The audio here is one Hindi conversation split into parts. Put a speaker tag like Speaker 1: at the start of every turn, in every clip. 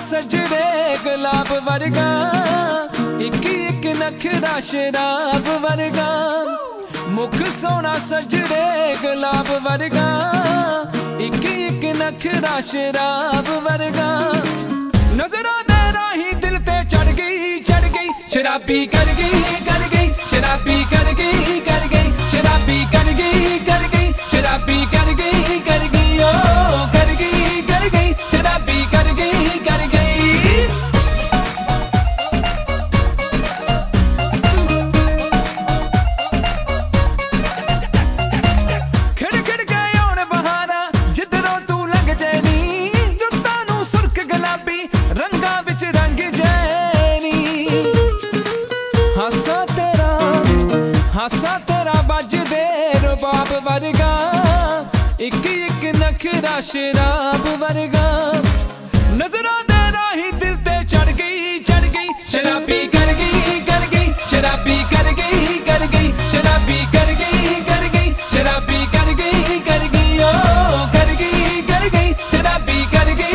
Speaker 1: सजरे गुलाब वर्गा, एक नखरा शराब वर्गा। मुख सोना सजरे गुलाब वर्गा, एक नखरा शराब वर्गा। नजरों दे राही दिल ते चढ़ गई शराबी कर गई शराबी कर गई शराबी कर गई शराबी कर गई ओ कर गई शराबी कर गई खिड़ के आउण बहारा जिधरों तू लंघ जैनी, रुत्तां नूं सुर्ख गुलाबी रंगां विच रंग जैनी। हासा तेरा बजदे रुबाब वर्गा, एक नखरा शराब वर्गा। नजरों दे राही दिल ते चढ़ गई शराबी कर गई शराबी कर गई शराबी कर गई शराबी कर गई ओ कर गई शराबी कर गई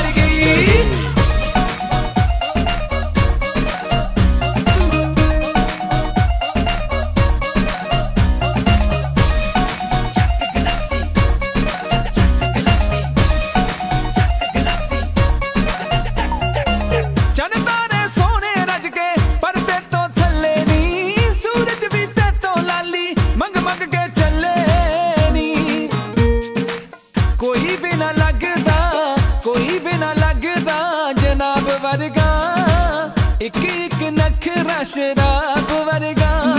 Speaker 1: कोई भी ना लगदा जनाब वर्गा, एक नखरा शराब वर्गा।